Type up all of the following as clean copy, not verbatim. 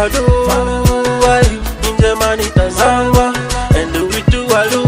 ado. Inje mani tazangwa, and we do alu.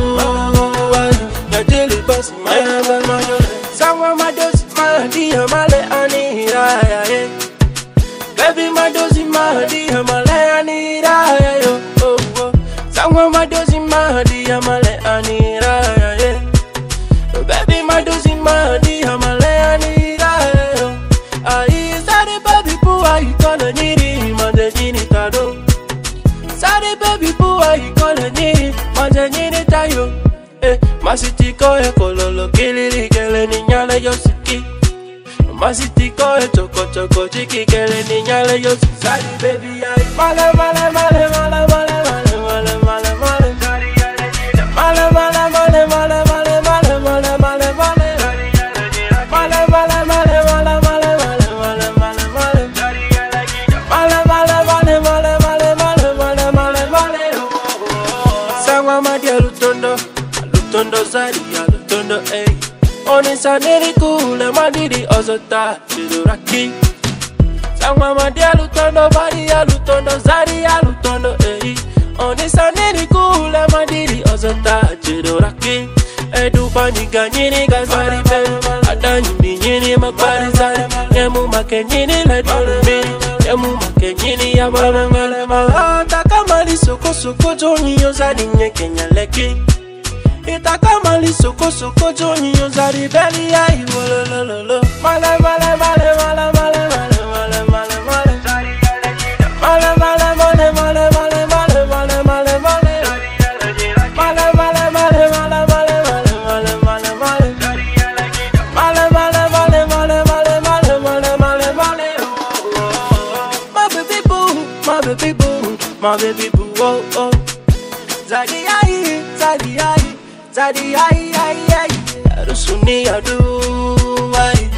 Ya jeli basi mama. Sangwa madosi mahdi amale anira ya. Baby madosi mahdi amale anira ya. Sangwa madosi mahdi amale anira ya. Baby madosi mahdi amale anira ya. Ai sare baby puwa ikola nyiri manje nyini tado. Sare baby puwa ikola nyiri manje nyini tayo. Masitiko e kololo kilili kele ninyale yosiki. Masitiko e choko choko chiki kele ninyale yosiki. Sari baby ai male male male male male male male male male. Male male male male male male male male male. Male male male male male male male male male. Male male male male male male male male. Sangwa madia lutondo. Lutondo zari ya lutondo Oni saneri kule madidi ozota chiduraki. Sangwa madia lutondo bari ya lutondo zari ya lutondo Oni saneri kule madidi ozota chiduraki. Edupa niga nyini gazari be. Adanyi nyini makbari zari. Yemu make nyini ledurumi. Yemu make nyini ya malangale mala. Takamali soko soko joni yozari nye Kenya leki. Itakamali soko soko joni yozari beli ya iwolololo. Male male male male male male male male male. Male male male male male male male male male. Male male male male male male male male male. Male male male male male male male male male. My baby boo, my baby boo, my baby boo, oh oh. Zadi ai, zadi ai. Zadi ai ai ai, arusuni adu ai.